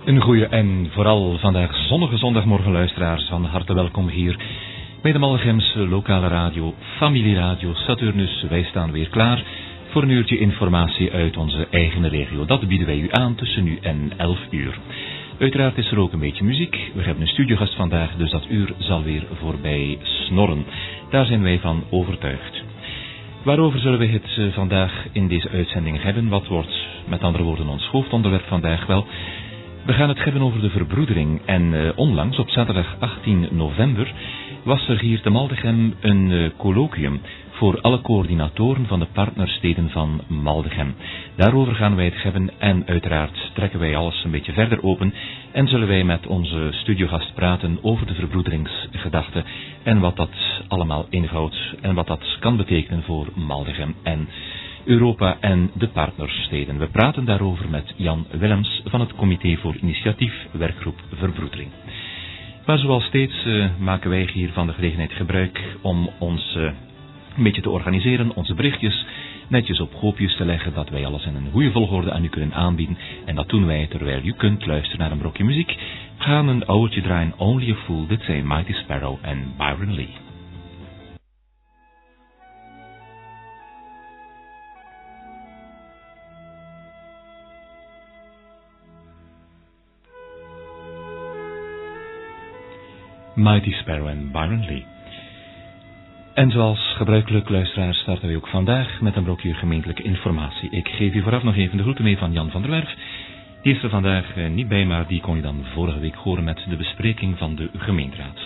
Een goeie en vooral vandaag zonnige zondagmorgen luisteraars, van harte welkom hier bij de Maldegemse lokale radio, familieradio Saturnus. Wij staan weer klaar voor een uurtje informatie uit onze eigen regio. Dat bieden wij u aan tussen nu en 11 uur. Uiteraard is er ook een beetje muziek. We hebben een studiogast vandaag, dus dat uur zal weer voorbij snorren. Daar zijn wij van overtuigd. Waarover zullen we het vandaag in deze uitzending hebben? Wat wordt met andere woorden ons hoofdonderwerp vandaag? Wel, we gaan het hebben over de verbroedering. En onlangs, op zaterdag 18 november, was er hier te Maldegem een colloquium voor alle coördinatoren van de partnersteden van Maldegem. Daarover gaan wij het hebben en uiteraard trekken wij alles een beetje verder open en zullen wij met onze studiogast praten over de verbroederingsgedachte en wat dat allemaal inhoudt en wat dat kan betekenen voor Maldegem en Europa en de partnersteden. We praten daarover met Jan Willems van het Comité voor Initiatief Werkgroep Verbroedering. Maar zoals steeds maken wij hier van de gelegenheid gebruik om ons een beetje te organiseren, onze berichtjes netjes op hoopjes te leggen, dat wij alles in een goede volgorde aan u kunnen aanbieden. En dat doen wij terwijl u kunt luisteren naar een brokje muziek. We gaan een ouwtje draaien, Only a Fool. Dit zijn Mighty Sparrow en Byron Lee. Mighty Sparrow en Byron Lee. En zoals gebruikelijk, luisteraars, starten we ook vandaag met een brokje gemeentelijke informatie. Ik geef u vooraf nog even de groeten mee van Jan van der Werf. Die is er vandaag niet bij, maar die kon je dan vorige week horen met de bespreking van de gemeenteraad.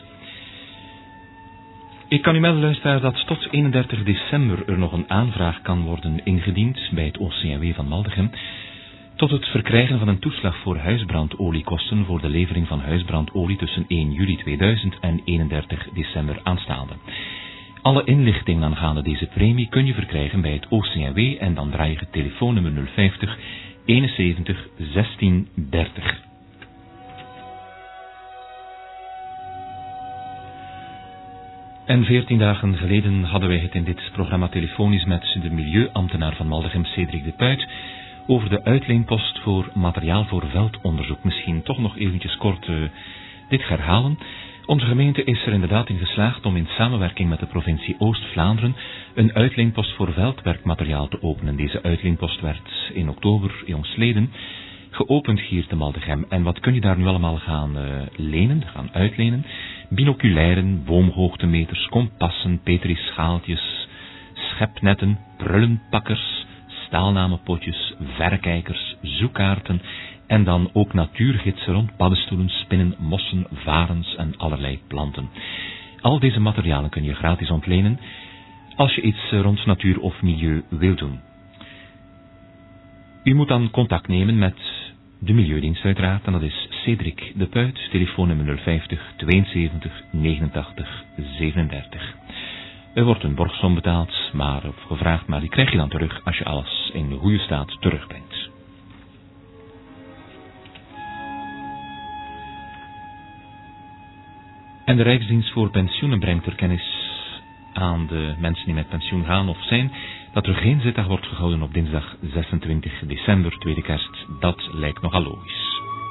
Ik kan u melden, luisteraars, dat tot 31 december er nog een aanvraag kan worden ingediend bij het OCMW van Maldegem tot het verkrijgen van een toeslag voor huisbrandoliekosten voor de levering van huisbrandolie tussen 1 juli 2000 en 31 december aanstaande. Alle inlichtingen aangaande deze premie kun je verkrijgen bij het OCMW en dan draai je het telefoonnummer 050 71 16 30. En 14 dagen geleden hadden wij het in dit programma telefonisch met de milieuambtenaar van Maldegem, Cedric de Puit, over de uitleenpost voor materiaal voor veldonderzoek. Misschien toch nog eventjes kort dit herhalen. Onze gemeente is er inderdaad in geslaagd om in samenwerking met de provincie Oost-Vlaanderen een uitleenpost voor veldwerkmateriaal te openen. Deze uitleenpost werd in oktober jongstleden geopend hier te Maldegem. En wat kun je daar nu allemaal gaan uitlenen? Binoculairen, boomhoogtemeters, kompassen, petrischaaltjes, schepnetten, prullenpakkers, staalnamenpotjes, verrekijkers, zoekkaarten en dan ook natuurgidsen rond paddenstoelen, spinnen, mossen, varens en allerlei planten. Al deze materialen kun je gratis ontlenen als je iets rond natuur of milieu wilt doen. U moet dan contact nemen met de Milieudienst uiteraard en dat is Cedric de Puit, telefoonnummer 050 72 89 37. Er wordt een borgsom betaald, of gevraagd, maar die krijg je dan terug als je alles in goede staat terugbrengt. En de Rijksdienst voor Pensioenen brengt er kennis aan de mensen die met pensioen gaan of zijn, dat er geen zitdag wordt gehouden op dinsdag 26 december, tweede kerst. Dat lijkt nogal logisch.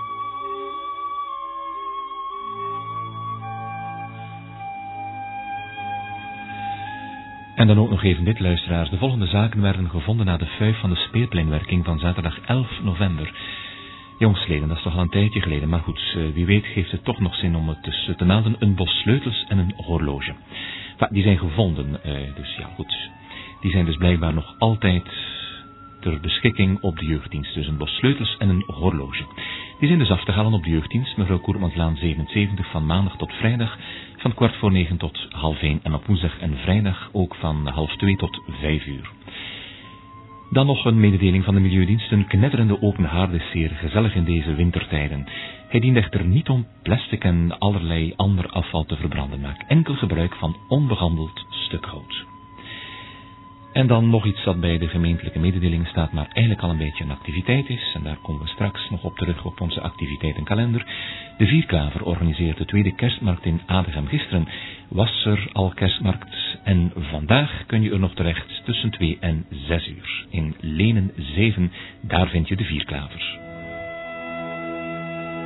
En dan ook nog even dit, luisteraars. De volgende zaken werden gevonden na de fuif van de speerpleinwerking van zaterdag 11 november. Jongsleden, dat is toch al een tijdje geleden, maar goed, wie weet geeft het toch nog zin om het dus te melden. Een bos sleutels en een horloge. Die zijn gevonden, dus ja goed. Die zijn dus blijkbaar nog altijd ter beschikking op de jeugddienst. Dus een bos sleutels en een horloge. Die zijn dus af te halen op de jeugddienst, mevrouw Koermanslaan 77, van maandag tot vrijdag, van 8:45 tot 12:30 en op woensdag en vrijdag ook van 12:30 tot 5 uur. Dan nog een mededeling van de Milieudienst. Een knetterende open haard is zeer gezellig in deze wintertijden. Hij dient echter niet om plastic en allerlei ander afval te verbranden. Maak enkel gebruik van onbehandeld stukhout. En dan nog iets dat bij de gemeentelijke mededeling staat, maar eigenlijk al een beetje een activiteit is. En daar komen we straks nog op terug op onze activiteitenkalender. De Vierklaver organiseert de tweede kerstmarkt in Adegem. Gisteren was er al kerstmarkt en vandaag kun je er nog terecht tussen 2 en 6 uur. In Lenen 7, daar vind je de Vierklaver.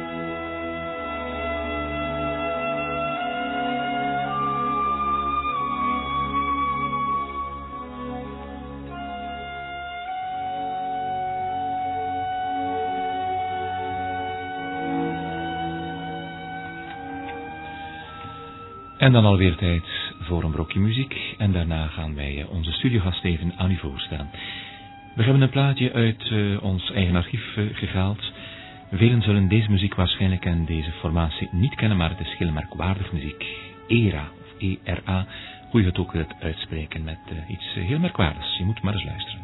En dan alweer tijd voor een brokje muziek. En daarna gaan wij onze studiogast even aan u voorstellen. We hebben een plaatje uit ons eigen archief gehaald. Velen zullen deze muziek waarschijnlijk en deze formatie niet kennen, maar het is heel merkwaardig muziek. ERA, of E-R-A. Hoe je het ook wilt uitspreken met iets heel merkwaardigs. Je moet maar eens luisteren.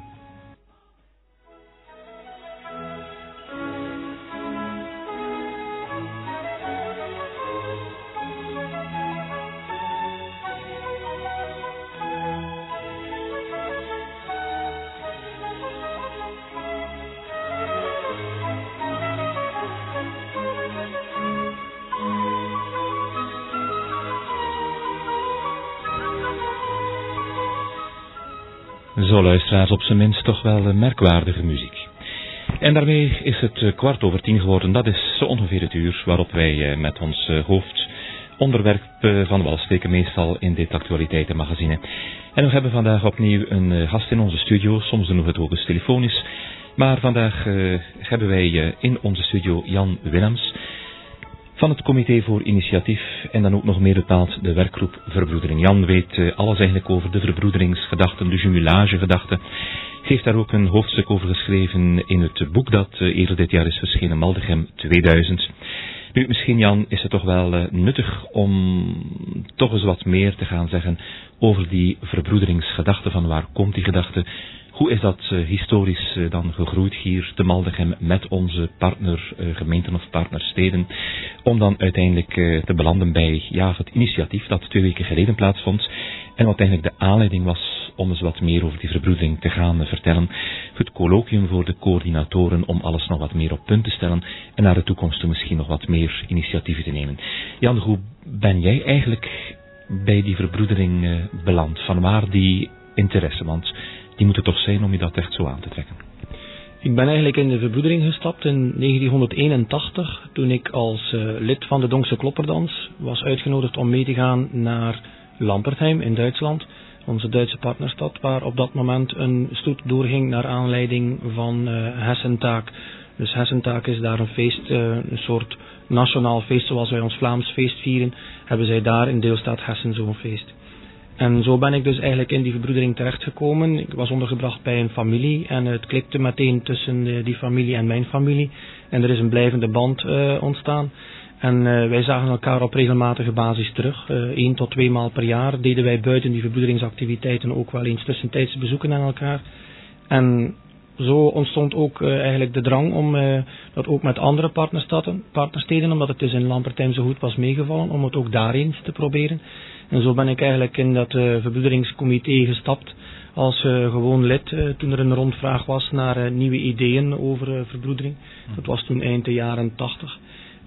Zo, luisteraars, op zijn minst toch wel merkwaardige muziek. En daarmee is het 10:15 geworden. Dat is zo ongeveer het uur waarop wij met ons hoofdonderwerp van wal steken, meestal in dit actualiteitenmagazine. En we hebben vandaag opnieuw een gast in onze studio. Soms doen we het ook eens telefonisch. Maar vandaag hebben wij in onze studio Jan Willems van het Comité voor Initiatief en dan ook nog meer bepaald de werkgroep Verbroedering. Jan weet alles eigenlijk over de verbroederingsgedachten, de jumelagegedachten. Heeft daar ook een hoofdstuk over geschreven in het boek dat eerder dit jaar is verschenen, Maldegem 2000. Nu, misschien Jan, is het toch wel nuttig om toch eens wat meer te gaan zeggen over die verbroederingsgedachte. Van waar komt die gedachte? Hoe is dat historisch dan gegroeid hier te Maldegem met onze partnergemeenten of partnersteden, om dan uiteindelijk te belanden bij het initiatief dat 2 weken geleden plaatsvond en wat eigenlijk de aanleiding was om eens wat meer over die verbroedering te gaan vertellen. Het colloquium voor de coördinatoren om alles nog wat meer op punt te stellen en naar de toekomst toe misschien nog wat meer initiatieven te nemen. Jan, hoe ben jij eigenlijk bij die verbroedering beland? Van waar die interesse? Want die moet er toch zijn om je dat echt zo aan te trekken. Ik ben eigenlijk in de verbroedering gestapt in 1981, toen ik als lid van de Donkse Klopperdans was uitgenodigd om mee te gaan naar Lampertheim in Duitsland, onze Duitse partnerstad, waar op dat moment een stoet doorging naar aanleiding van Hessentaak. Dus Hessentaak is daar een feest, een soort nationaal feest zoals wij ons Vlaams feest vieren, hebben zij daar in deelstaat Hessen zo'n feest. En zo ben ik dus eigenlijk in die verbroedering terechtgekomen. Ik was ondergebracht bij een familie en het klikte meteen tussen die familie en mijn familie. En er is een blijvende band ontstaan. En wij zagen elkaar op regelmatige basis terug. 1 tot 2 maal per jaar deden wij buiten die verbroederingsactiviteiten ook wel eens tussentijds bezoeken aan elkaar. En zo ontstond ook eigenlijk de drang om dat ook met andere partnersteden, omdat het dus in Lampertheim zo goed was meegevallen, om het ook daar eens te proberen. En zo ben ik eigenlijk in dat verbroederingscomité gestapt als gewoon lid, toen er een rondvraag was naar nieuwe ideeën over verbroedering. Dat was toen eind de jaren 80.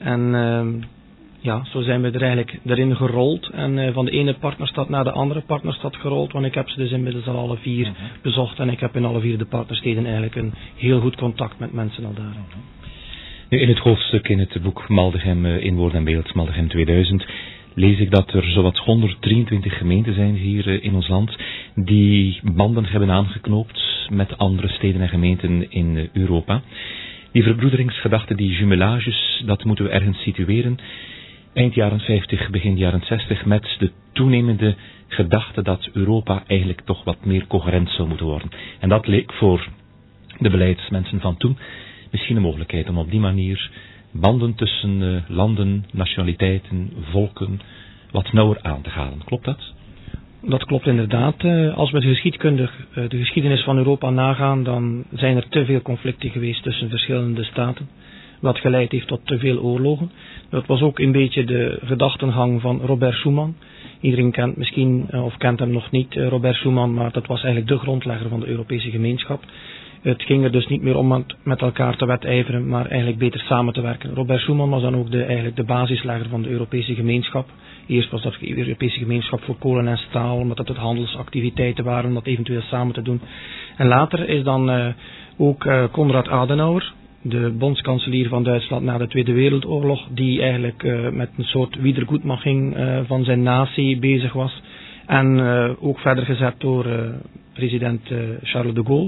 En zo zijn we er eigenlijk erin gerold en van de ene partnerstad naar de andere partnerstad gerold, want ik heb ze dus inmiddels al alle 4 bezocht en ik heb in alle 4 de partnersteden eigenlijk een heel goed contact met mensen al daar. Nu, in het hoofdstuk in het boek Maldegem in woord en beeld, Maldegem 2000, lees ik dat er zowat 123 gemeenten zijn hier in ons land die banden hebben aangeknoopt met andere steden en gemeenten in Europa. Die verbroederingsgedachte, die jumelages, dat moeten we ergens situeren. Eind jaren 50, begin jaren 60, met de toenemende gedachte dat Europa eigenlijk toch wat meer coherent zou moeten worden. En dat leek voor de beleidsmensen van toen misschien een mogelijkheid om op die manier banden tussen landen, nationaliteiten, volken wat nauwer aan te halen. Klopt dat? Dat klopt inderdaad. Als we de geschiedenis van Europa nagaan, dan zijn er te veel conflicten geweest tussen verschillende staten, wat geleid heeft tot te veel oorlogen. Dat was ook een beetje de gedachtengang van Robert Schuman. Iedereen kent misschien, of kent hem nog niet, Robert Schuman, maar dat was eigenlijk de grondlegger van de Europese gemeenschap. Het ging er dus niet meer om met elkaar te wedijveren, maar eigenlijk beter samen te werken. Robert Schuman was dan ook eigenlijk de basislegger van de Europese gemeenschap. Eerst was dat de Europese gemeenschap voor kolen en staal, omdat het handelsactiviteiten waren, om dat eventueel samen te doen. En later is dan ook Konrad Adenauer, de bondskanselier van Duitsland na de Tweede Wereldoorlog, die eigenlijk met een soort wiedergoedmaching van zijn natie bezig was. En ook verder gezet door president Charles de Gaulle,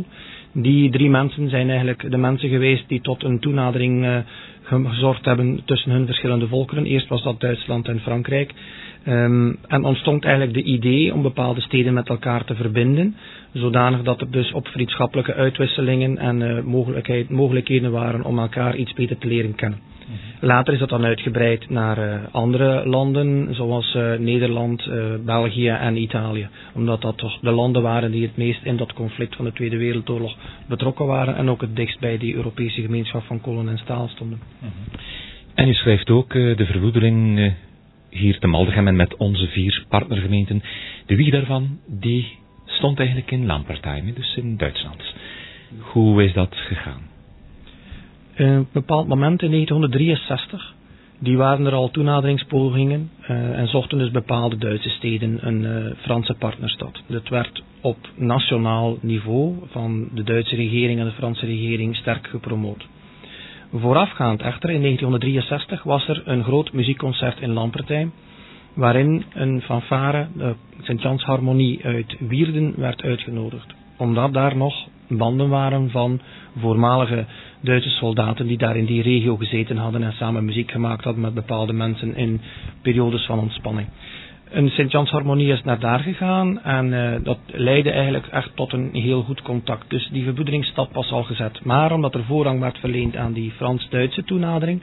Die 3 mensen zijn eigenlijk de mensen geweest die tot een toenadering gezorgd hebben tussen hun verschillende volkeren. Eerst was dat Duitsland en Frankrijk. En ontstond eigenlijk de idee om bepaalde steden met elkaar te verbinden, zodanig dat er dus op vriendschappelijke uitwisselingen en mogelijkheden waren om elkaar iets beter te leren kennen. Later is dat dan uitgebreid naar andere landen, zoals Nederland, België en Italië. Omdat dat toch de landen waren die het meest in dat conflict van de Tweede Wereldoorlog betrokken waren en ook het dichtst bij die Europese gemeenschap van kolen en staal stonden. En u schrijft ook de verwoedering hier te Maldegem en met onze 4 partnergemeenten. De wieg daarvan, die stond eigenlijk in Lampertheim, dus in Duitsland. Hoe is dat gegaan? Een bepaald moment in 1963, die waren er al toenaderingspogingen en zochten dus bepaalde Duitse steden een Franse partnerstad. Dat werd op nationaal niveau van de Duitse regering en de Franse regering sterk gepromoot. Voorafgaand echter, in 1963, was er een groot muziekconcert in Lampertheim, waarin een fanfare, de Sint-Jans Harmonie uit Wierden, werd uitgenodigd. Omdat daar nog banden waren van voormalige Duitse soldaten die daar in die regio gezeten hadden en samen muziek gemaakt hadden met bepaalde mensen in periodes van ontspanning. Een Sint-Jans Harmonie is naar daar gegaan en dat leidde eigenlijk echt tot een heel goed contact. Dus die verbroederingsstap was al gezet. Maar omdat er voorrang werd verleend aan die Frans-Duitse toenadering,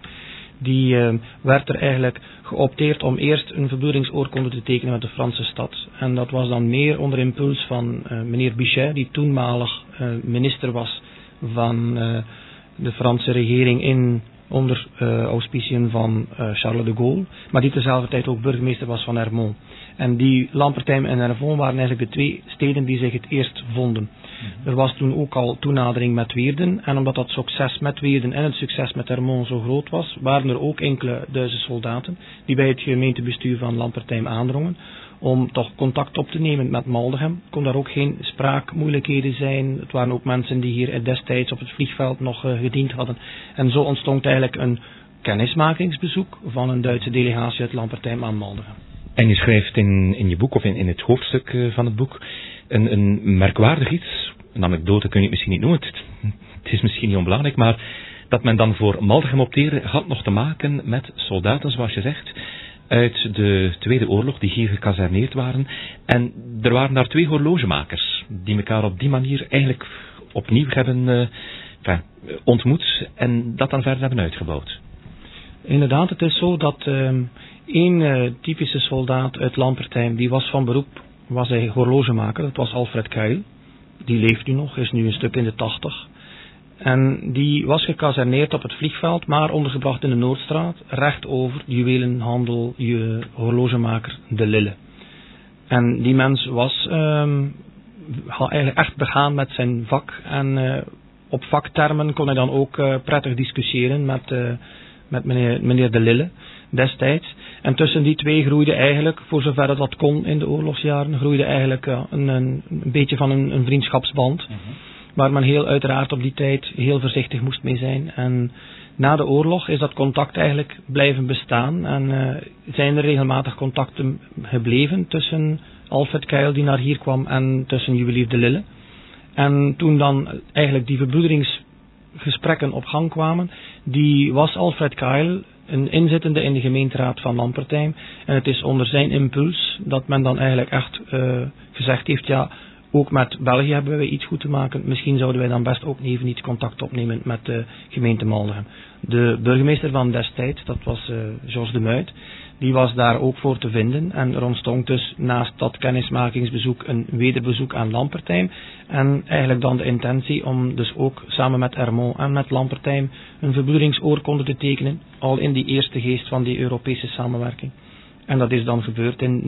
werd er eigenlijk geopteerd om eerst een verbroederingsoorkonde te tekenen met de Franse stad. En dat was dan meer onder impuls van meneer Bichet, die toenmalig minister was van de Franse regering onder auspiciën van Charles de Gaulle, maar die tezelfde tijd ook burgemeester was van Ermont. En die Lampertheim en Ermont waren eigenlijk de 2 steden die zich het eerst vonden. Er was toen ook al toenadering met Weerden, en omdat dat succes met Weerden en het succes met Ermont zo groot was, waren er ook enkele Duitse soldaten die bij het gemeentebestuur van Lampertheim aandrongen om toch contact op te nemen met Maldegem. Kon daar ook geen spraakmoeilijkheden zijn. Het waren ook mensen die hier destijds op het vliegveld nog gediend hadden. En zo ontstond eigenlijk een kennismakingsbezoek van een Duitse delegatie uit Lampertheim aan Maldegem. En je schrijft in je boek, of in het hoofdstuk van het boek, een merkwaardig iets. Een anekdote kun je het misschien niet noemen. Het is misschien niet onbelangrijk, maar dat men dan voor Maldegem opteerde had nog te maken met soldaten, zoals je zegt, uit de Tweede Oorlog, die hier gekazerneerd waren. En er waren daar 2 horlogemakers, die elkaar op die manier eigenlijk opnieuw hebben ontmoet en dat dan verder hebben uitgebouwd. Inderdaad, het is zo dat één typische soldaat uit Lampertheim, die was van beroep, was hij horlogemaker, dat was Alfred Kuijl. Die leeft nu nog, is nu een stuk in de 80. En die was gekazerneerd op het vliegveld, maar ondergebracht in de Noordstraat, recht over juwelenhandel, horlogemaker De Lille. En die mens was eigenlijk echt begaan met zijn vak en op vaktermen kon hij dan ook prettig discussiëren met meneer De Lille destijds. En tussen die 2 groeide eigenlijk, voor zover dat kon in de oorlogsjaren, groeide eigenlijk een beetje van een vriendschapsband. Waar men heel uiteraard op die tijd heel voorzichtig moest mee zijn. En na de oorlog is dat contact eigenlijk blijven bestaan. En zijn er regelmatig contacten gebleven tussen Alfred Kuijl, die naar hier kwam, en tussen juwelier De Lille. En toen dan eigenlijk die verbroederingsgesprekken op gang kwamen, die was Alfred Kuijl een inzittende in de gemeenteraad van Lampertheim. En het is onder zijn impuls dat men dan eigenlijk echt gezegd heeft, ja, ook met België hebben wij iets goed te maken. Misschien zouden wij dan best ook even iets contact opnemen met de gemeente Maldegem. De burgemeester van destijds, dat was Georges de Muit, die was daar ook voor te vinden. En er ontstond dus naast dat kennismakingsbezoek een wederbezoek aan Lampertheim. En eigenlijk dan de intentie om dus ook samen met Ermont en met Lampertheim een verbroederingsoorkonde te tekenen. Al in die eerste geest van die Europese samenwerking. En dat is dan gebeurd in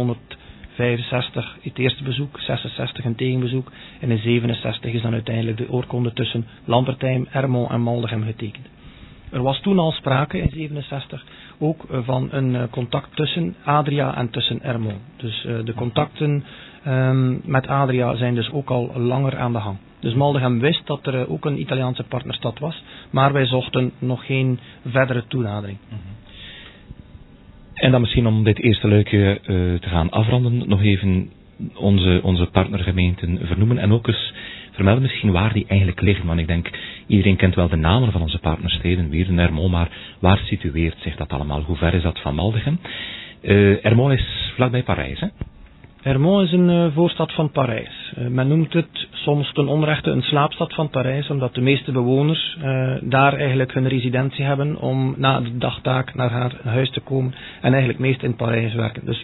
1965 het eerste bezoek, 66 een tegenbezoek en in 67 is dan uiteindelijk de oorkonde tussen Lampertheim, Ermont en Maldegem getekend. Er was toen al sprake in 67 ook van een contact tussen Adria en tussen Ermont. Dus de contacten met Adria zijn dus ook al langer aan de gang. Dus Maldegem wist dat er ook een Italiaanse partnerstad was, maar wij zochten nog geen verdere toenadering. En dan misschien om dit eerste luikje te gaan afronden, nog even onze partnergemeenten vernoemen en ook eens vermelden misschien waar die eigenlijk liggen. Want ik denk, iedereen kent wel de namen van onze partnersteden, Wierden, Ermont, maar waar situeert zich dat allemaal? Hoe ver is dat van Maldegem? Ermont is vlakbij Parijs, hè? Ermont is een voorstad van Parijs. Men noemt het soms ten onrechte een slaapstad van Parijs, omdat de meeste bewoners daar eigenlijk hun residentie hebben om na de dagtaak naar haar huis te komen en eigenlijk meest in Parijs werken. Dus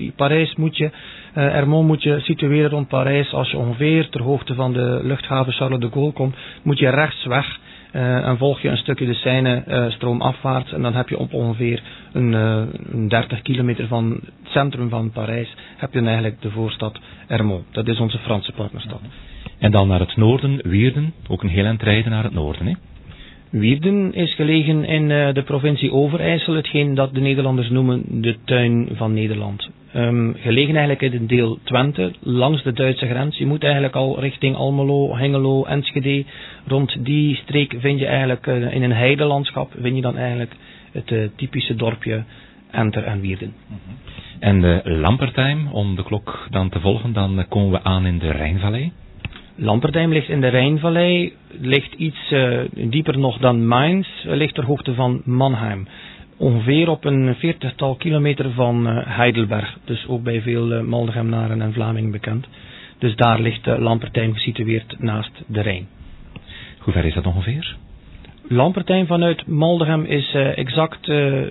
Ermont moet je situeren rond Parijs. Als je ongeveer ter hoogte van de luchthaven Charles de Gaulle komt, moet je rechts weg en volg je een stukje de Seine stroomafwaarts en dan heb je op ongeveer een 30 kilometer van het centrum van Parijs heb je dan eigenlijk de voorstad Ermont. Dat is onze Franse partnerstad. En dan naar het noorden, Wierden, ook een heel eind rijden naar het noorden, hè? Wierden is gelegen in de provincie Overijssel, hetgeen dat de Nederlanders noemen de tuin van Nederland. Gelegen eigenlijk in het deel Twente, langs de Duitse grens. Je moet eigenlijk al richting Almelo, Hengelo, Enschede. Rond die streek vind je eigenlijk in een heidelandschap, vind je dan eigenlijk het typische dorpje Enter en Wierden. En Lampertheim, om de klok dan te volgen, dan komen we aan in de Rijnvallei. Lampertheim ligt in de Rijnvallei, ligt iets dieper nog dan Mainz, ligt ter hoogte van Mannheim. Ongeveer op een 40-tal kilometer van Heidelberg, dus ook bij veel Maldegemnaren en Vlamingen bekend. Dus daar ligt Lampertheim gesitueerd naast de Rijn. Hoe ver is dat ongeveer? Lampertheim vanuit Maldegem is exact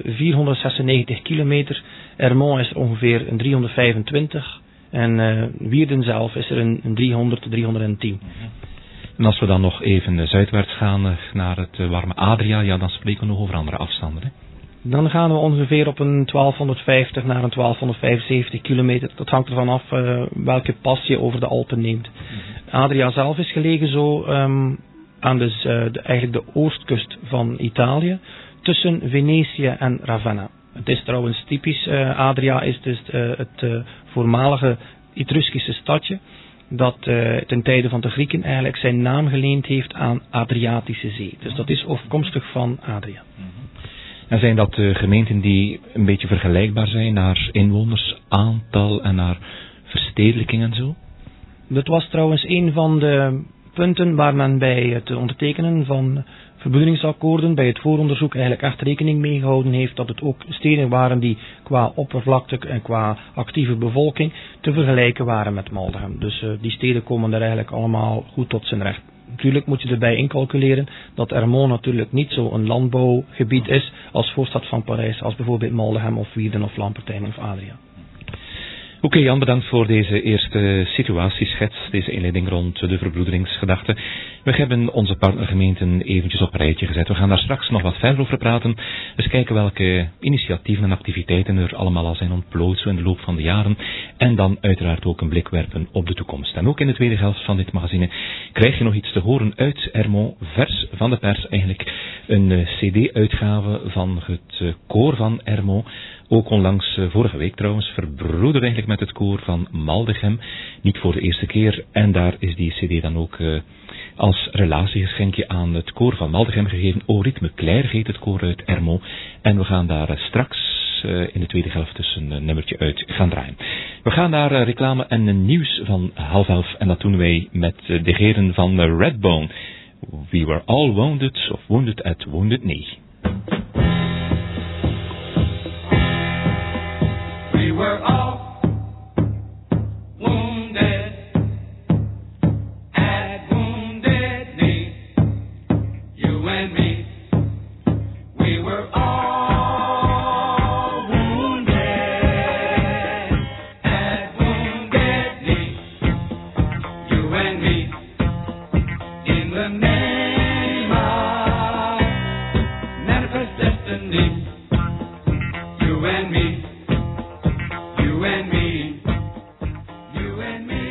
496 kilometer. Ermont is er ongeveer een 325. En Wierden zelf is er een 300, 310. En als we dan nog even zuidwaarts gaan naar het warme Adria, ja, dan spreken we nog over andere afstanden, hè? Dan gaan we ongeveer op een 1250 naar een 1275 kilometer. Dat hangt ervan af welke pas je over de Alpen neemt. Adria zelf is gelegen zo aan eigenlijk de oostkust van Italië, tussen Venetië en Ravenna. Het is trouwens typisch, Adria is dus het voormalige Etruskische stadje dat ten tijde van de Grieken eigenlijk zijn naam geleend heeft aan Adriatische Zee. Dus dat is afkomstig van Adria. En zijn dat gemeenten die een beetje vergelijkbaar zijn naar inwonersaantal en naar verstedelijking en zo? Dat was trouwens een van de punten waar men bij het ondertekenen van verbroederingsakkoorden, bij het vooronderzoek eigenlijk echt rekening mee gehouden heeft dat het ook steden waren die qua oppervlakte en qua actieve bevolking te vergelijken waren met Maldegem. Dus die steden komen daar eigenlijk allemaal goed tot zijn recht. Natuurlijk moet je erbij incalculeren dat Ermont natuurlijk niet zo een landbouwgebied is als voorstad van Parijs, als bijvoorbeeld Maldegem of Wierden of Lampertheim of Adria. Oké, Jan, bedankt voor deze eerste situatieschets, deze inleiding rond de verbroederingsgedachte. We hebben onze partnergemeenten eventjes op een rijtje gezet. We gaan daar straks nog wat verder over praten. Dus kijken welke initiatieven en activiteiten er allemaal al zijn ontplooid zo in de loop van de jaren. En dan uiteraard ook een blik werpen op de toekomst. En ook in de tweede helft van dit magazine krijg je nog iets te horen uit Ermont, vers van de pers eigenlijk. Een cd-uitgave van het koor van Ermont. Ook onlangs, vorige week trouwens, verbroederd eigenlijk met het koor van Maldegem. Niet voor de eerste keer. En daar is die cd dan ook als relatiegeschenkje aan het koor van Maldegem gegeven. Au rythme clair heet het koor uit Ermont. En we gaan daar straks in de tweede helft dus een nummertje uit gaan draaien. We gaan naar reclame en nieuws van 11:30. En dat doen wij met de heren van Redbone. We were all wounded, of wounded at Wounded Knee. We were all wounded at Wounded Knee. You and me. We were all wounded at Wounded Knee. You and me. In the name of manifest destiny. You and me. You and me, you and me.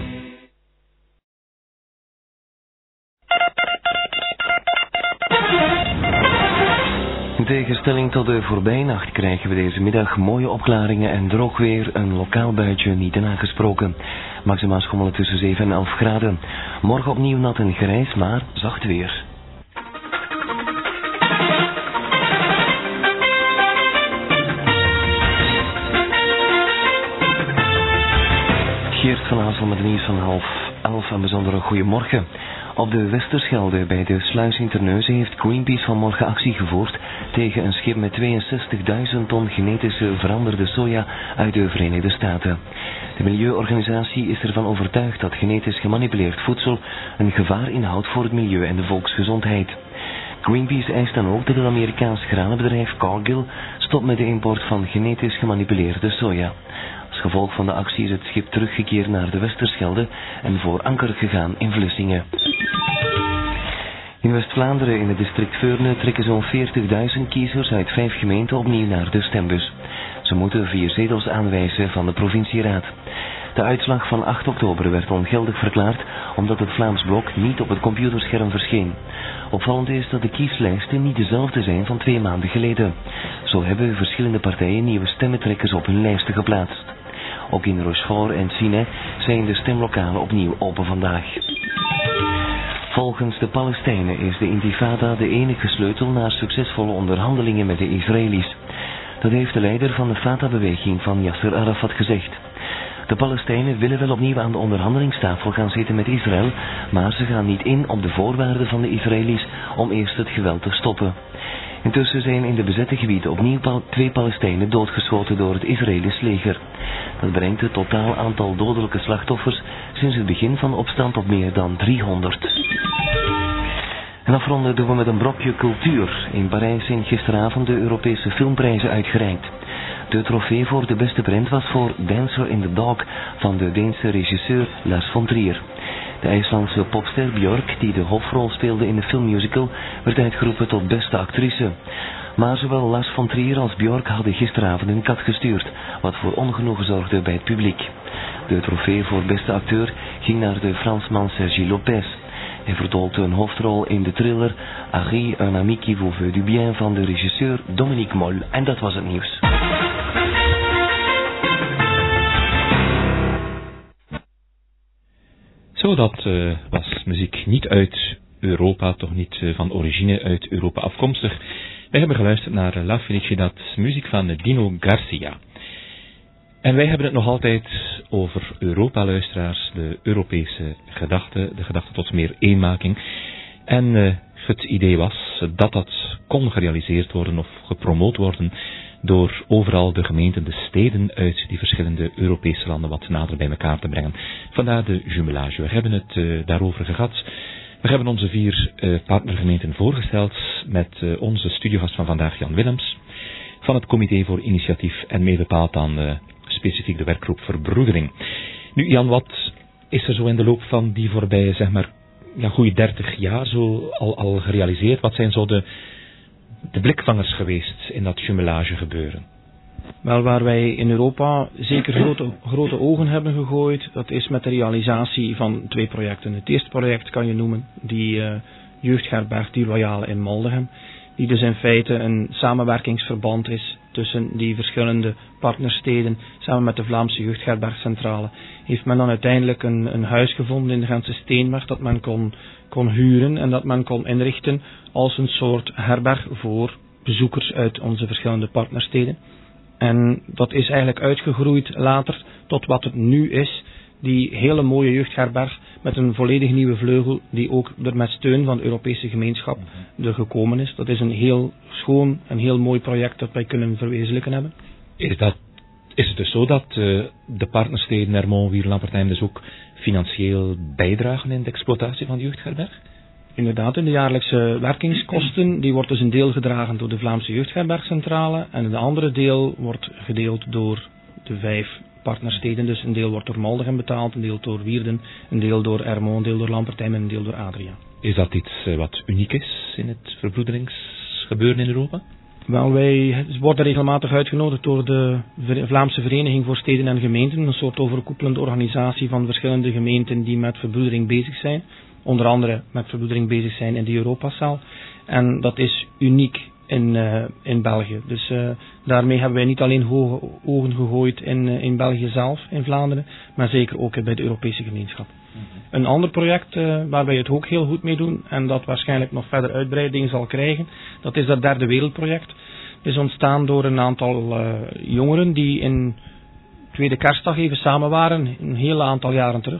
In tegenstelling tot de voorbijnacht krijgen we deze middag mooie opklaringen en droog weer, een lokaal buitje niet aangesproken. Maximaal schommelen tussen 7 en 11 graden. Morgen opnieuw nat en grijs, maar zacht weer. Geert van Hazel met de nieuws van 10:30. Een bijzondere goeiemorgen. Op de Westerschelde bij de sluis in Terneuzen heeft Greenpeace vanmorgen actie gevoerd tegen een schip met 62.000 ton genetische veranderde soja uit de Verenigde Staten. De milieuorganisatie is ervan overtuigd dat genetisch gemanipuleerd voedsel een gevaar inhoudt voor het milieu en de volksgezondheid. Greenpeace eist dan ook dat het Amerikaans granenbedrijf Cargill stopt met de import van genetisch gemanipuleerde soja. Als gevolg van de actie is het schip teruggekeerd naar de Westerschelde en voor anker gegaan in Vlissingen. In West-Vlaanderen in het district Veurne trekken zo'n 40.000 kiezers uit 5 gemeenten opnieuw naar de stembus. Ze moeten 4 zetels aanwijzen van de provincieraad. De uitslag van 8 oktober werd ongeldig verklaard omdat het Vlaams Blok niet op het computerscherm verscheen. Opvallend is dat de kieslijsten niet dezelfde zijn van 2 maanden geleden. Zo hebben verschillende partijen nieuwe stemmentrekkers op hun lijsten geplaatst. Ook in Rochefort en Sine zijn de stemlokalen opnieuw open vandaag. Volgens de Palestijnen is de intifada de enige sleutel naar succesvolle onderhandelingen met de Israëli's. Dat heeft de leider van de Fatah-beweging van Yasser Arafat gezegd. De Palestijnen willen wel opnieuw aan de onderhandelingstafel gaan zitten met Israël, maar ze gaan niet in op de voorwaarden van de Israëli's om eerst het geweld te stoppen. Intussen zijn in de bezette gebieden opnieuw 2 Palestijnen doodgeschoten door het Israëlisch leger. Dat brengt het totaal aantal dodelijke slachtoffers sinds het begin van de opstand op meer dan 300. En afronden doen we met een brokje cultuur. In Parijs zijn gisteravond de Europese filmprijzen uitgereikt. De trofee voor de beste prent was voor Dancer in the Dark van de Deense regisseur Lars von Trier. De IJslandse popster Björk, die de hoofdrol speelde in de filmmusical, werd uitgeroepen tot beste actrice. Maar zowel Lars von Trier als Björk hadden gisteravond een kat gestuurd, wat voor ongenoegen zorgde bij het publiek. De trofee voor beste acteur ging naar de Fransman Sergi Lopez. Hij vertolkte een hoofdrol in de thriller Harry, un ami qui vous veut du bien van de regisseur Dominique Moll. En dat was het nieuws. Zo, dat was muziek niet uit Europa, toch niet van origine uit Europa afkomstig. Wij hebben geluisterd naar La Felicidad, muziek van Dino Garcia. En wij hebben het nog altijd over Europa-luisteraars, de Europese gedachte, de gedachte tot meer eenmaking. En het idee was dat dat kon gerealiseerd worden of gepromoot worden door overal de gemeenten, de steden uit die verschillende Europese landen wat nader bij elkaar te brengen. Vandaar de jumelage. We hebben het daarover gehad. We hebben onze 4 partnergemeenten voorgesteld met onze studiogast van vandaag, Jan Willems, van het Comité voor Initiatief en mee bepaald dan specifiek de werkgroep Verbroedering. Nu Jan, wat is er zo in de loop van die voorbije, zeg maar, goede 30 jaar zo al gerealiseerd? Wat zijn zo de blikvangers geweest in dat jumelage gebeuren? Wel, waar wij in Europa zeker grote ogen hebben gegooid, dat is met de realisatie van 2 projecten. Het eerste project kan je noemen, die jeugdherberg Die Royale in Maldegem, die dus in feite een samenwerkingsverband is tussen die verschillende partnersteden. Samen met de Vlaamse Jeugdherbergcentrale heeft men dan uiteindelijk een huis gevonden in de Gentse Steenweg dat men kon huren en dat men kon inrichten als een soort herberg voor bezoekers uit onze verschillende partnersteden. En dat is eigenlijk uitgegroeid later tot wat het nu is, die hele mooie jeugdherberg met een volledig nieuwe vleugel die ook er met steun van de Europese gemeenschap er gekomen is. Dat is een heel schoon en heel mooi project dat wij kunnen verwezenlijken hebben. Is het dus zo dat de partnersteden Hermont, Wier, Lampertheim dus ook financieel bijdragen in de exploitatie van de jeugdherberg? Inderdaad, in de jaarlijkse werkingskosten, die wordt dus een deel gedragen door de Vlaamse Jeugdherbergcentrale en een andere deel wordt gedeeld door de 5 partnersteden. Dus een deel wordt door Maldegem betaald, een deel door Wierden, een deel door Hermont, een deel door Lampertheim en een deel door Adria. Is dat iets wat uniek is in het verbroederingsgebeuren in Europa? Wel, wij worden regelmatig uitgenodigd door de Vlaamse Vereniging voor Steden en Gemeenten, een soort overkoepelende organisatie van verschillende gemeenten die met verbroedering bezig zijn. Onder andere met verbroedering bezig zijn in de Europazaal. En dat is uniek in België. Dus daarmee hebben wij niet alleen hoge ogen gegooid in België zelf, in Vlaanderen, maar zeker ook bij de Europese gemeenschap. Een ander project waar wij het ook heel goed mee doen en dat waarschijnlijk nog verder uitbreiding zal krijgen, dat is dat Derde Wereldproject. Het is ontstaan door een aantal jongeren die in tweede kerstdag even samen waren, een heel aantal jaren terug.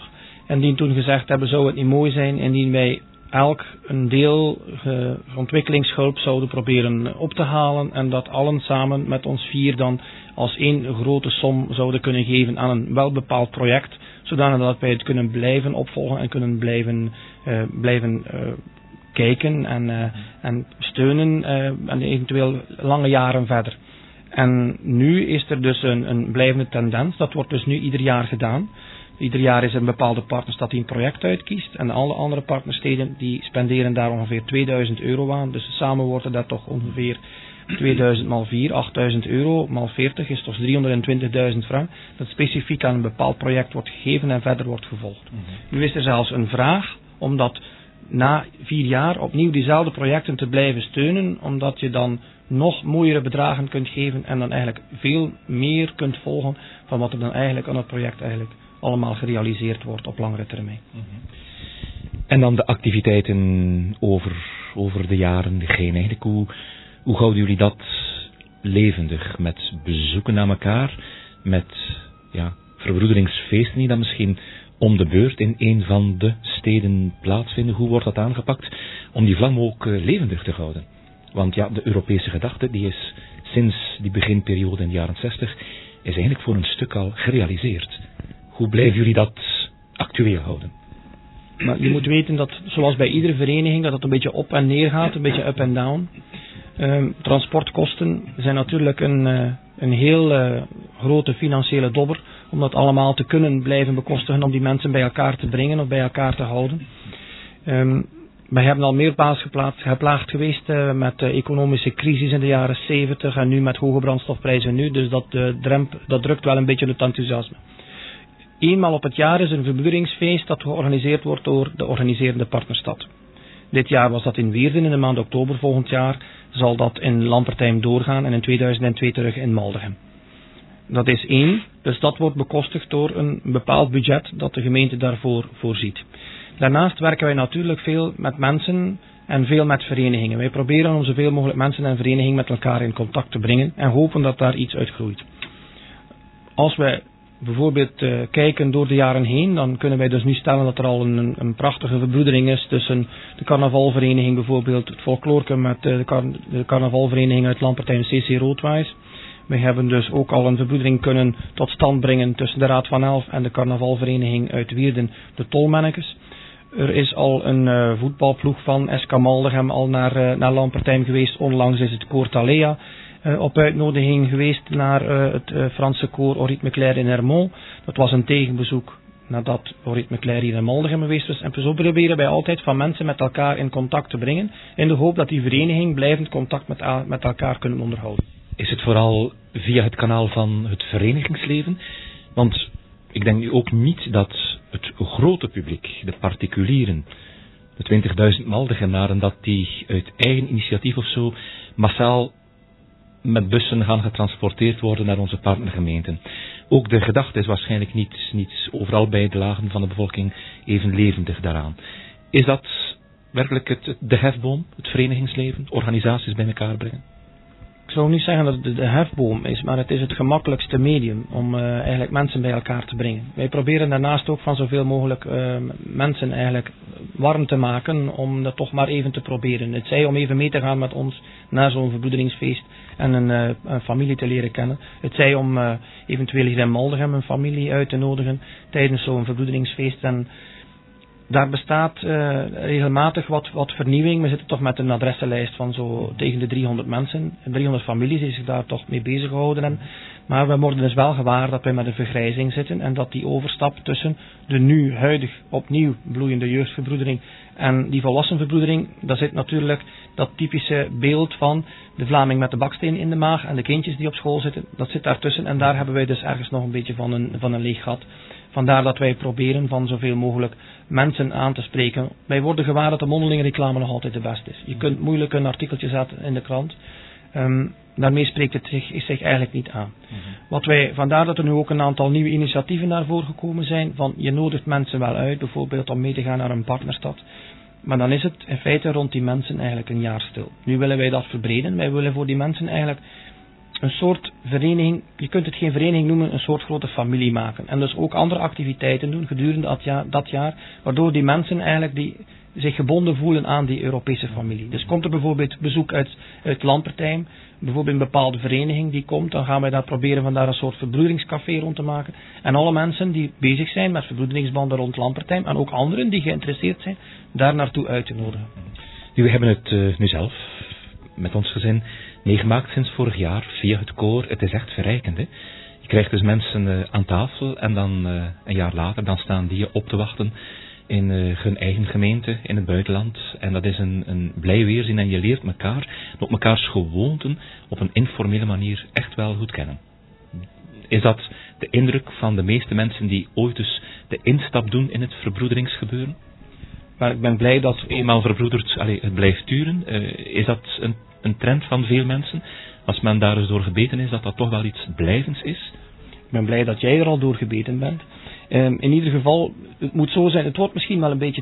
En die toen gezegd hebben, zou het niet mooi zijn indien wij elk een deel ontwikkelingshulp zouden proberen op te halen en dat allen samen met ons 4 dan als één grote som zouden kunnen geven aan een wel bepaald project, zodanig dat wij het kunnen blijven opvolgen en kunnen blijven kijken en steunen en eventueel lange jaren verder. En nu is er dus een blijvende tendens, dat wordt dus nu ieder jaar gedaan. Ieder jaar is er een bepaalde partnerstad die een project uitkiest en alle andere partnersteden die spenderen daar ongeveer €2000 aan. Dus samen wordt er dat toch ongeveer 2000 x 4, €8000 x 40 is toch €320.000 dat specifiek aan een bepaald project wordt gegeven en verder wordt gevolgd. Nu is er zelfs een vraag om dat na 4 jaar opnieuw diezelfde projecten te blijven steunen, omdat je dan nog mooiere bedragen kunt geven en dan eigenlijk veel meer kunt volgen van wat er dan eigenlijk aan het project eigenlijk allemaal gerealiseerd wordt op langere termijn. En dan de activiteiten over de jaren heen. Eigenlijk, hoe houden jullie dat levendig? Met bezoeken naar elkaar, met verbroederingsfeesten die dan misschien om de beurt in een van de steden plaatsvinden. Hoe wordt dat aangepakt om die vlam ook levendig te houden? Want de Europese gedachte die is sinds die beginperiode in de jaren 60 is eigenlijk voor een stuk al gerealiseerd. Hoe blijven jullie dat actueel houden? Maar je moet weten dat, zoals bij iedere vereniging, dat het een beetje op en neer gaat, een beetje up en down. Transportkosten zijn natuurlijk een heel grote financiële dobber, om dat allemaal te kunnen blijven bekostigen, om die mensen bij elkaar te brengen of bij elkaar te houden. Wij hebben al meermaals geplaagd geweest met de economische crisis in de jaren 70 en nu met hoge brandstofprijzen nu, dus dat drukt wel een beetje het enthousiasme. Eenmaal op het jaar is er een verbroederingsfeest dat georganiseerd wordt door de organiserende partnerstad. Dit jaar was dat in Weerden in de maand oktober, volgend jaar zal dat in Lampertheim doorgaan en in 2002 terug in Maldegem. Dat is 1, dus dat wordt bekostigd door een bepaald budget dat de gemeente daarvoor voorziet. Daarnaast werken wij natuurlijk veel met mensen en veel met verenigingen. Wij proberen om zoveel mogelijk mensen en verenigingen met elkaar in contact te brengen en hopen dat daar iets uit groeit. Als wij bijvoorbeeld kijken door de jaren heen, dan kunnen wij dus nu stellen dat er al een prachtige verbroedering is tussen de carnavalvereniging bijvoorbeeld, het folklorke met de carnavalvereniging uit Lampertheim CC Roodwijs. We hebben dus ook al een verbroedering kunnen tot stand brengen tussen de Raad van Elf en de carnavalvereniging uit Wierden, de Tolmannekes. Er is al een voetbalploeg van SK Maldegem al naar Lampertheim geweest. Onlangs is het koor Thalea op uitnodiging geweest naar het Franse koor Orit Meclair in Hermont. Dat was een tegenbezoek nadat Orit Meclair hier in Maldegem geweest was. En zo proberen wij altijd van mensen met elkaar in contact te brengen, in de hoop dat die vereniging blijvend contact met elkaar kunnen onderhouden. Is het vooral via het kanaal van het verenigingsleven? Want ik denk nu ook niet dat het grote publiek, de particulieren, de 20.000 Maldegenaren, dat die uit eigen initiatief of zo massaal met bussen gaan getransporteerd worden naar onze partnergemeenten. Ook de gedachte is waarschijnlijk niet overal bij de lagen van de bevolking even levendig daaraan. Is dat werkelijk de hefboom, het verenigingsleven, organisaties bij elkaar brengen? Ik zou niet zeggen dat het de hefboom is, maar het is het gemakkelijkste medium om eigenlijk mensen bij elkaar te brengen. Wij proberen daarnaast ook van zoveel mogelijk mensen eigenlijk warm te maken om dat toch maar even te proberen. Het zij om even mee te gaan met ons naar zo'n verbroederingsfeest en een familie te leren kennen. Het zij om eventueel hier in Maldegem een familie uit te nodigen tijdens zo'n verbroederingsfeest. En daar bestaat regelmatig wat vernieuwing. We zitten toch met een adressenlijst van zo tegen de 300 mensen. 300 families die zich daar toch mee bezig houden. Maar we worden dus wel gewaar dat wij met een vergrijzing zitten. En dat die overstap tussen de nu huidig opnieuw bloeiende jeugdverbroedering en die volwassenverbroedering. Daar zit natuurlijk dat typische beeld van de Vlaming met de baksteen in de maag en de kindjes die op school zitten. Dat zit daartussen. En daar hebben wij dus ergens nog een beetje van een leeg gat. Vandaar dat wij proberen van zoveel mogelijk mensen aan te spreken. Wij worden gewaar dat de mondelinge reclame nog altijd de beste is. Je kunt moeilijk een artikeltje zetten in de krant. Daarmee spreekt het zich eigenlijk niet aan. Vandaar dat er nu ook een aantal nieuwe initiatieven naar voren gekomen zijn. Van je nodigt mensen wel uit, bijvoorbeeld om mee te gaan naar een partnerstad. Maar dan is het in feite rond die mensen eigenlijk een jaar stil. Nu willen wij dat verbreden. Wij willen voor die mensen eigenlijk een soort vereniging, je kunt het geen vereniging noemen, een soort grote familie maken. En dus ook andere activiteiten doen gedurende dat jaar, waardoor die mensen eigenlijk die zich gebonden voelen aan die Europese familie. Dus komt er bijvoorbeeld bezoek uit Lampertheim, bijvoorbeeld een bepaalde vereniging die komt, dan gaan wij daar proberen van daar een soort verbroederingscafé rond te maken. En alle mensen die bezig zijn met verbroederingsbanden rond Lampertheim, en ook anderen die geïnteresseerd zijn, daar naartoe uit te nodigen. We hebben het nu zelf met ons gezin meegemaakt sinds vorig jaar via het koor. Het is echt verrijkend. Hè? Je krijgt dus mensen aan tafel en dan een jaar later dan staan die je op te wachten in hun eigen gemeente, in het buitenland. En dat is een blij weerzien en je leert elkaar, op mekaars gewoonten, op een informele manier echt wel goed kennen. Is dat de indruk van de meeste mensen die ooit dus de instap doen in het verbroederingsgebeuren? Maar ik ben blij dat... Eenmaal verbroederd, het blijft duren. Is dat een trend van veel mensen? Als men daar eens door gebeten is, dat toch wel iets blijvends is? Ik ben blij dat jij er al door gebeten bent. In ieder geval, het moet zo zijn, het wordt misschien wel een beetje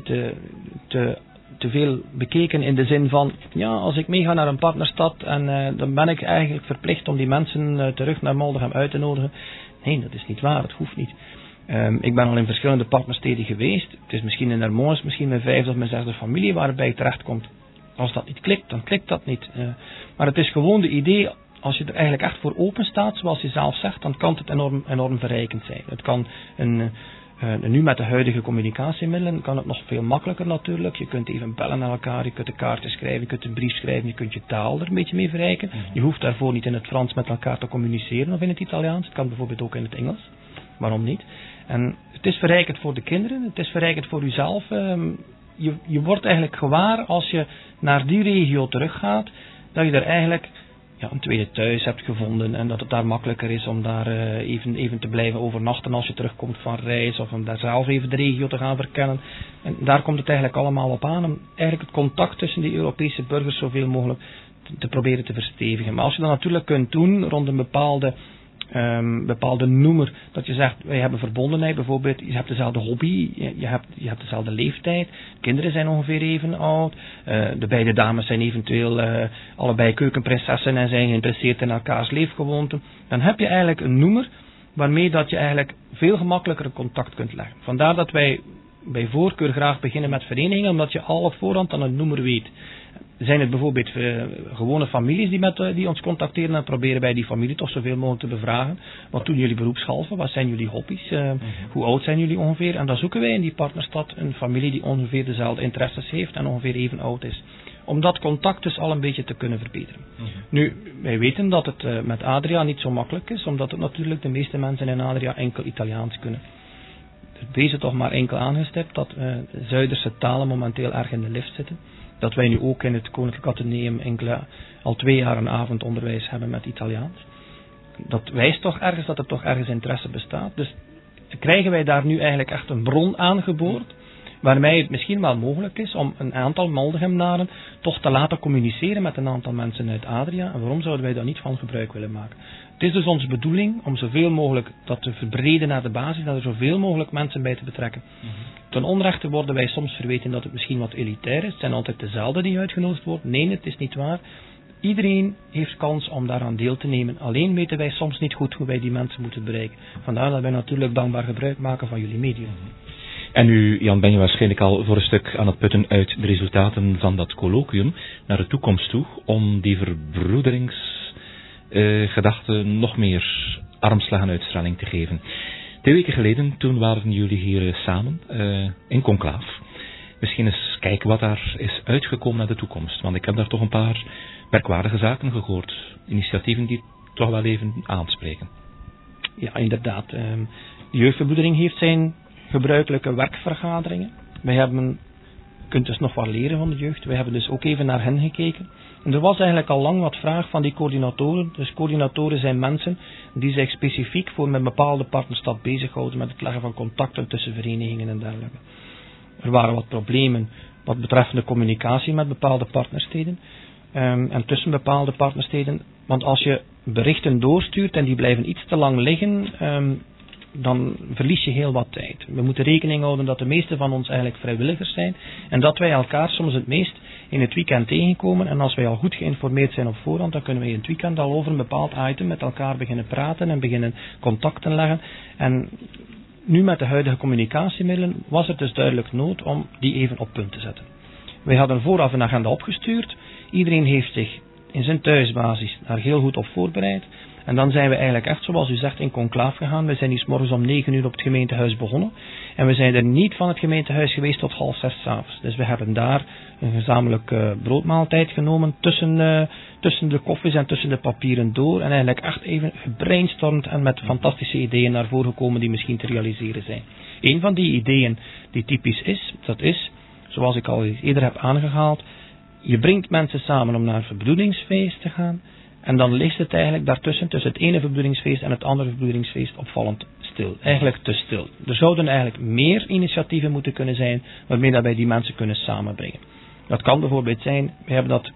te veel bekeken in de zin van, ja, als ik meega naar een partnerstad en dan ben ik eigenlijk verplicht om die mensen terug naar Maldegem uit te nodigen. Nee, dat is niet waar, dat hoeft niet. Ik ben al in verschillende partnersteden geweest. Het is misschien in Hermons, misschien mijn 5e of mijn 6e familie waarbij je terechtkomt. Als dat niet klikt, dan klikt dat niet. Maar het is gewoon de idee, als je er eigenlijk echt voor open staat, zoals je zelf zegt, dan kan het enorm verrijkend zijn. Het kan nu met de huidige communicatiemiddelen kan het nog veel makkelijker natuurlijk. Je kunt even bellen naar elkaar, je kunt een kaartje schrijven, je kunt een brief schrijven, je kunt je taal er een beetje mee verrijken. Je hoeft daarvoor niet in het Frans met elkaar te communiceren of in het Italiaans. Het kan bijvoorbeeld ook in het Engels. Waarom niet? En het is verrijkend voor de kinderen, het is verrijkend voor uzelf. Je wordt eigenlijk gewaar als je naar die regio teruggaat, dat je er eigenlijk een tweede thuis hebt gevonden en dat het daar makkelijker is om daar even te blijven overnachten als je terugkomt van reis of om daar zelf even de regio te gaan verkennen. En daar komt het eigenlijk allemaal op aan om eigenlijk het contact tussen die Europese burgers zoveel mogelijk te proberen te verstevigen. Maar als je dat natuurlijk kunt doen rond een bepaalde noemer, dat je zegt, wij hebben verbondenheid, bijvoorbeeld, je hebt dezelfde hobby, je hebt dezelfde leeftijd, kinderen zijn ongeveer even oud, de beide dames zijn eventueel allebei keukenprinsessen en zijn geïnteresseerd in elkaars leefgewoonten, dan heb je eigenlijk een noemer waarmee dat je eigenlijk veel gemakkelijker contact kunt leggen. Vandaar dat wij bij voorkeur graag beginnen met verenigingen, omdat je al op voorhand dan een noemer weet. Zijn het bijvoorbeeld gewone families die ons contacteren en proberen bij die familie toch zoveel mogelijk te bevragen. Wat doen jullie beroepshalve? Wat zijn jullie hobby's? Hoe oud zijn jullie ongeveer? En dan zoeken wij in die partnerstad een familie die ongeveer dezelfde interesses heeft en ongeveer even oud is. Om dat contact dus al een beetje te kunnen verbeteren. Nu, wij weten dat het met Adria niet zo makkelijk is, omdat het natuurlijk de meeste mensen in Adria enkel Italiaans kunnen. Wees toch maar enkel aangestipt dat Zuiderse talen momenteel erg in de lift zitten. Dat wij nu ook in het Koninklijk Atheneum al 2 jaar een avondonderwijs hebben met Italiaans. Dat wijst toch ergens dat er toch ergens interesse bestaat. Dus krijgen wij daar nu eigenlijk echt een bron aangeboord, waarmee het misschien wel mogelijk is om een aantal Maldegemnaren toch te laten communiceren met een aantal mensen uit Adria. En waarom zouden wij daar niet van gebruik willen maken? Het is dus onze bedoeling om zoveel mogelijk dat te verbreden naar de basis, dat er zoveel mogelijk mensen bij te betrekken. Ten onrechte worden wij soms verweten dat het misschien wat elitair is. Het zijn altijd dezelfde die uitgenodigd worden. Nee, het is niet waar. Iedereen heeft kans om daaraan deel te nemen. Alleen weten wij soms niet goed hoe wij die mensen moeten bereiken. Vandaar dat wij natuurlijk dankbaar gebruik maken van jullie medium. En nu, Jan, ben je waarschijnlijk al voor een stuk aan het putten uit de resultaten van dat colloquium naar de toekomst toe, om die verbroederingsgedachte nog meer armslag en uitstraling te geven. 2 weken geleden, toen waren jullie hier samen in conclaaf. Misschien eens kijken wat daar is uitgekomen naar de toekomst. Want ik heb daar toch een paar merkwaardige zaken gehoord. Initiatieven die toch wel even aanspreken. Ja, inderdaad. De jeugdverbroedering heeft zijn gebruikelijke werkvergaderingen. Je kunt dus nog wat leren van de jeugd. Wij hebben dus ook even naar hen gekeken. En er was eigenlijk al lang wat vraag van die coördinatoren. Dus coördinatoren zijn mensen die zich specifiek voor een bepaalde partnerstad bezighouden met het leggen van contacten tussen verenigingen en dergelijke. Er waren wat problemen wat betreft de communicatie met bepaalde partnersteden en tussen bepaalde partnersteden. Want als je berichten doorstuurt en die blijven iets te lang liggen, dan verlies je heel wat tijd. We moeten rekening houden dat de meeste van ons eigenlijk vrijwilligers zijn en dat wij elkaar soms het meest in het weekend tegenkomen. En als wij al goed geïnformeerd zijn op voorhand, dan kunnen wij in het weekend al over een bepaald item met elkaar beginnen praten en beginnen contacten leggen. En nu met de huidige communicatiemiddelen was het dus duidelijk nood om die even op punt te zetten. Wij hadden vooraf een agenda opgestuurd. Iedereen heeft zich in zijn thuisbasis daar heel goed op voorbereid. En dan zijn we eigenlijk echt, zoals u zegt, in conclaaf gegaan. We zijn hier 's morgens om 9 uur op het gemeentehuis begonnen. En we zijn er niet van het gemeentehuis geweest tot 5:30 's avonds. Dus we hebben daar een gezamenlijk broodmaaltijd genomen tussen de koffies en tussen de papieren door. En eigenlijk echt even gebrainstormd en met fantastische ideeën naar voren gekomen die misschien te realiseren zijn. Een van die ideeën die typisch is, dat is, zoals ik al eerder heb aangehaald, je brengt mensen samen om naar een verbroedingsfeest te gaan. En dan ligt het eigenlijk daartussen, tussen het ene verbroedingsfeest en het andere verbroedingsfeest, opvallend stil. Eigenlijk te stil. Er zouden eigenlijk meer initiatieven moeten kunnen zijn, waarmee dat wij die mensen kunnen samenbrengen. Dat kan bijvoorbeeld zijn, we hebben dat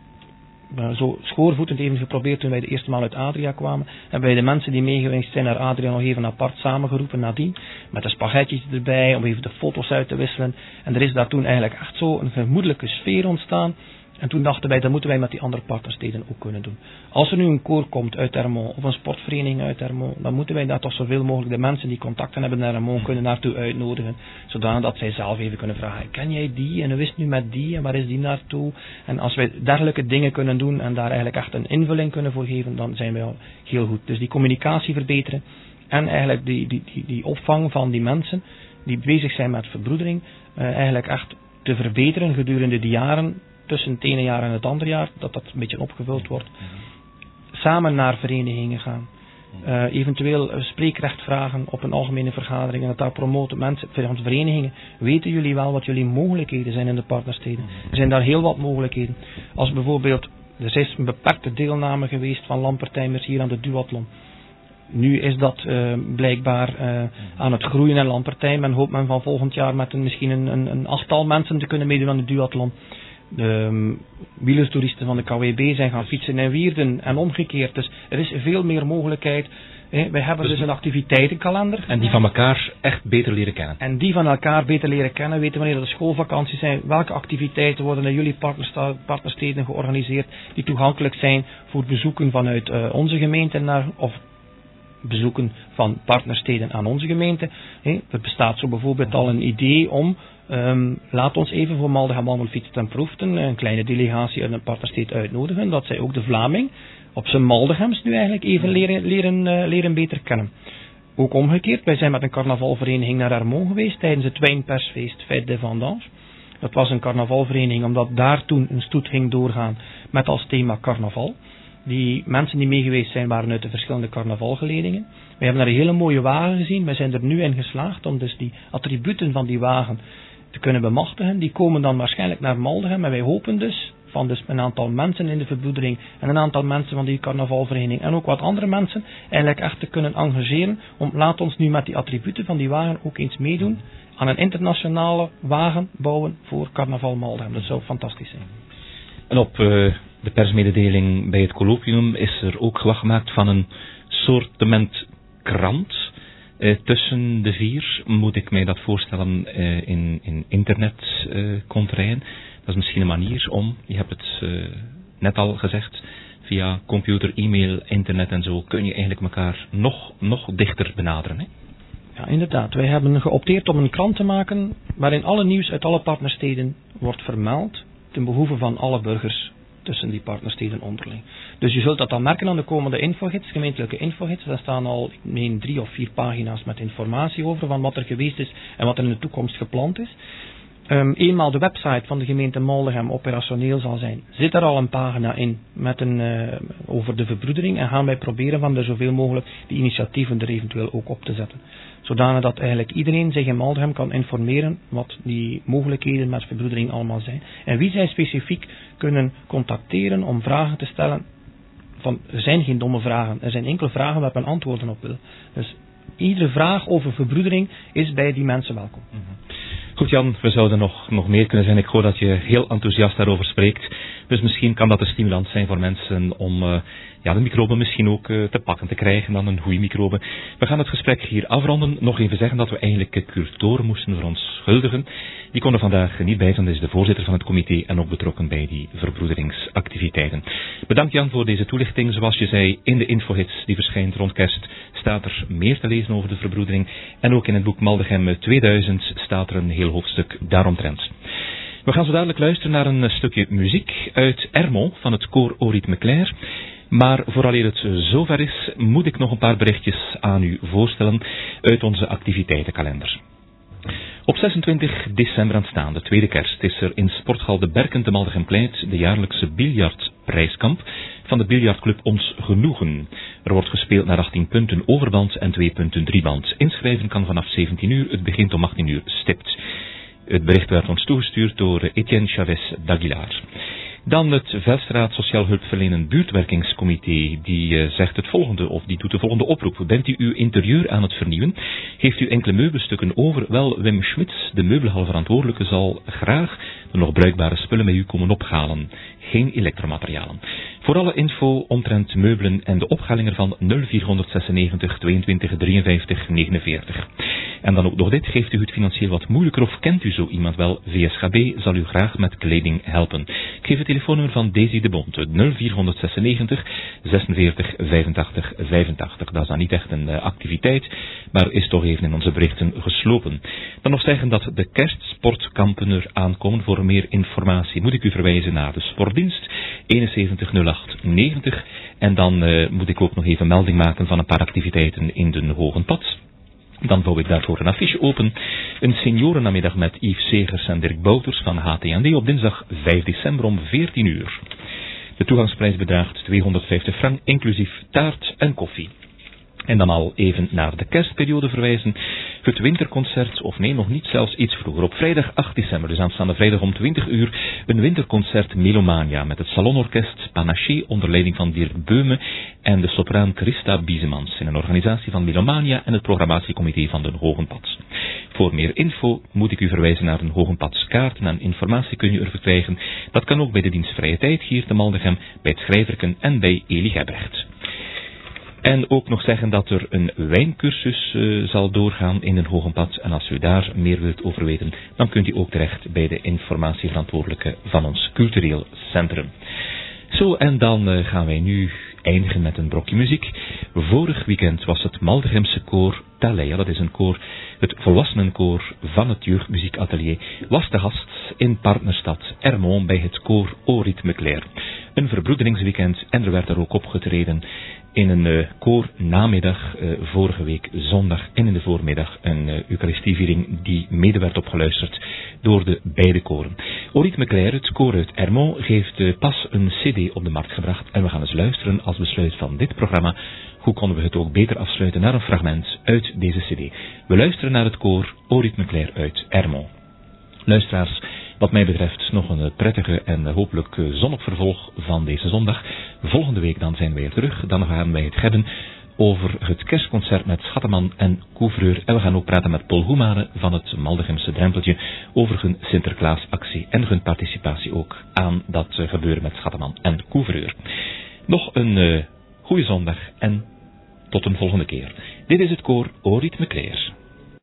zo schoorvoetend even geprobeerd toen wij de eerste maal uit Adria kwamen. Hebben wij de mensen die meegeweest zijn naar Adria nog even apart samengeroepen nadien. Met de spaghetjes erbij, om even de foto's uit te wisselen. En er is daar toen eigenlijk echt zo een gemoedelijke sfeer ontstaan. En toen dachten wij, dat moeten wij met die andere partnersteden ook kunnen doen. Als er nu een koor komt uit Ermont, of een sportvereniging uit Ermont, dan moeten wij daar toch zoveel mogelijk de mensen die contacten hebben naar Ermont kunnen naartoe uitnodigen. Zodat zij zelf even kunnen vragen, ken jij die? En hoe is het nu met die? En waar is die naartoe? En als wij dergelijke dingen kunnen doen en daar eigenlijk echt een invulling kunnen voor geven, dan zijn wij al heel goed. Dus die communicatie verbeteren en eigenlijk die opvang van die mensen die bezig zijn met verbroedering, eigenlijk echt te verbeteren gedurende die jaren, tussen het ene jaar en het andere jaar, dat een beetje opgevuld wordt. Samen naar verenigingen gaan. Eventueel spreekrecht vragen op een algemene vergadering en dat daar promoten. Mensen van onze verenigingen, weten jullie wel wat jullie mogelijkheden zijn in de partnersteden? Er zijn daar heel wat mogelijkheden. Als bijvoorbeeld, er is een beperkte deelname geweest van Lampertijmers hier aan de duathlon. Nu is dat blijkbaar aan het groeien in Lampertijn. Men hoopt men van volgend jaar met misschien een 8-tal mensen te kunnen meedoen aan de duathlon. De wielerstoeristen van de KWB zijn gaan fietsen in Wierden en omgekeerd. Dus er is veel meer mogelijkheid. Wij hebben dus een activiteitenkalender. En die van elkaar echt beter leren kennen. En die van elkaar beter leren kennen. Weten wanneer de schoolvakanties zijn. Welke activiteiten worden in jullie partnersteden georganiseerd. Die toegankelijk zijn voor bezoeken vanuit onze gemeente of bezoeken van partnersteden aan onze gemeente. Er bestaat zo bijvoorbeeld al een idee om, laat ons even voor Maldegem Wandelfiets ten Proeften een kleine delegatie uit een partnersteed uitnodigen, dat zij ook de Vlaming op zijn Maldegems nu eigenlijk even leren beter kennen. Ook omgekeerd, wij zijn met een carnavalvereniging naar Ermont geweest tijdens het wijnpersfeest Fête des Vendanges. Dat was een carnavalvereniging omdat daar toen een stoet ging doorgaan met als thema carnaval. Die mensen die meegeweest zijn waren uit de verschillende carnavalgeledingen. We hebben daar een hele mooie wagen gezien. Wij zijn er nu in geslaagd om dus die attributen van die wagen te kunnen bemachtigen. Die komen dan waarschijnlijk naar Maldegem. En wij hopen dus van een aantal mensen in de verbroedering en een aantal mensen van die carnavalvereniging en ook wat andere mensen eigenlijk echt te kunnen engageren om laat ons nu met die attributen van die wagen ook eens meedoen aan een internationale wagen bouwen voor carnaval Maldegem. Dat zou fantastisch zijn. En op de persmededeling bij het colloquium is er ook gelach gemaakt van een soortement krant. Tussen de vier moet ik mij dat voorstellen in internetcontraien. Dat is misschien een manier om, je hebt het net al gezegd, via computer, e-mail, internet en zo kun je eigenlijk elkaar nog dichter benaderen. Hè? Ja, inderdaad. Wij hebben geopteerd om een krant te maken waarin alle nieuws uit alle partnersteden wordt vermeld ten behoeve van alle burgers tussen die partnersteden onderling. Dus je zult dat dan merken aan de komende infogids, gemeentelijke infogids. Daar staan al 3 of 4 pagina's met informatie over van wat er geweest is en wat er in de toekomst gepland is. Eenmaal de website van de gemeente Maldegem operationeel zal zijn, zit er al een pagina in met over de verbroedering en gaan wij proberen van er zoveel mogelijk die initiatieven er eventueel ook op te zetten. Zodanig dat eigenlijk iedereen zich in Maldegem kan informeren wat die mogelijkheden met verbroedering allemaal zijn. En wie zij specifiek kunnen contacteren om vragen te stellen. Er zijn geen domme vragen, er zijn enkele vragen waar men antwoorden op wil. Dus iedere vraag over verbroedering is bij die mensen welkom. Goed Jan, we zouden nog meer kunnen zijn. Ik hoor dat je heel enthousiast daarover spreekt. Dus misschien kan dat een stimulans zijn voor mensen om de microben misschien ook te pakken te krijgen, dan een goede microbe. We gaan het gesprek hier afronden. Nog even zeggen dat we eigenlijk Kurt Toren moesten verontschuldigen. Die kon er vandaag niet bij zijn. Dat is de voorzitter van het comité en ook betrokken bij die verbroederingsactiviteiten. Bedankt Jan voor deze toelichting. Zoals je zei, in de infohits die verschijnt rond kerst staat er meer te lezen over de verbroedering. En ook in het boek Maldegem 2000 staat er een heel hoofdstuk daaromtrent. We gaan zo dadelijk luisteren naar een stukje muziek uit Ermont van het koor Au Rythme Clair. Maar vooraleer het zover is, moet ik nog een paar berichtjes aan u voorstellen uit onze activiteitenkalender. Op 26 december aanstaande, tweede kerst, is er in sporthal De Berken te Maldegem-Pleit de jaarlijkse biljartprijskamp van de biljartclub Ons Genoegen. Er wordt gespeeld naar 18 punten overband en 2 punten drieband. Inschrijven kan vanaf 17 uur, het begint om 18 uur stipt. Het bericht werd ons toegestuurd door Etienne Chavez d'Aguilar. Dan het Velstraat Sociaal Hulpverlenen Buurtwerkingscomité, die zegt het volgende, of die doet de volgende oproep. Bent u uw interieur aan het vernieuwen? Geeft u enkele meubelstukken over? Wel, Wim Schmitz, de meubelhalverantwoordelijke, zal graag de nog bruikbare spullen met u komen ophalen. Geen elektromaterialen. Voor alle info omtrent meubelen en de opgaling ervan 0496 22 53 49. En dan ook nog dit, geeft u het financieel wat moeilijker of kent u zo iemand wel? VSGB zal u graag met kleding helpen. Ik geef het telefoonnummer van Daisy de Bond, 0496 46 85 85. Dat is dan niet echt een activiteit, maar is toch even in onze berichten geslopen. Dan nog zeggen dat de kerstsportkampen er aankomen. Voor meer informatie moet ik u verwijzen naar de sportdienst 710890. En dan moet ik ook nog even melding maken van een paar activiteiten in de Hogenpad. Dan vouw ik daarvoor een affiche open. Een seniorennamiddag met Yves Segers en Dirk Bouters van HTND op dinsdag 5 december om 14 uur. De toegangsprijs bedraagt 250 frank, inclusief taart en koffie. En dan al even naar de kerstperiode verwijzen. Het winterconcert, of nee, nog niet, zelfs iets vroeger. Op vrijdag 8 december, dus aanstaande vrijdag om 20 uur, een winterconcert Melomania met het Salonorkest Panaché onder leiding van Dirk Beume en de sopraan Christa Biesemans in een organisatie van Melomania en het programmatiecomité van de Hogenpad. Voor meer info moet ik u verwijzen naar een Hogenpadskaarten en informatie kun je er verkrijgen. Dat kan ook bij de dienst Vrije Tijd hier te Maldegem, bij het Schrijverken en bij Elie Gebrecht. En ook nog zeggen dat er een wijncursus zal doorgaan in een Hogenpad. En als u daar meer wilt over weten, dan kunt u ook terecht bij de informatieverantwoordelijke van ons cultureel centrum. Zo, en dan gaan wij nu eindigen met een brokje muziek. Vorig weekend was het Maldegemse koor Taleia, dat is een koor, het volwassenenkoor van het jeugdmuziekatelier, was te gast in partnerstad Ermont bij het koor Au Rythme Clair. Een verbroederingsweekend en er werd er ook opgetreden in een koornamiddag vorige week zondag en in de voormiddag een Eucharistieviering die mede werd opgeluisterd door de beide koren. Au Rythme Clair, het koor uit Ermont, heeft pas een cd op de markt gebracht en we gaan eens luisteren als besluit van dit programma. Hoe konden we het ook beter afsluiten naar een fragment uit deze cd. We luisteren naar het koor Au Rythme Clair uit Ermont. Luisteraars, wat mij betreft nog een prettige en hopelijk zonnig vervolg van deze zondag. Volgende week dan zijn wij weer terug. Dan gaan wij het hebben over het kerstconcert met Schatteman en Couvreur. En we gaan ook praten met Paul Hoemane van het Maldegemse Drempeltje over hun Sinterklaasactie en hun participatie ook aan dat gebeuren met Schatteman en Couvreur. Nog een goede zondag en tot een volgende keer. Dit is het koor Au Rythme Clair.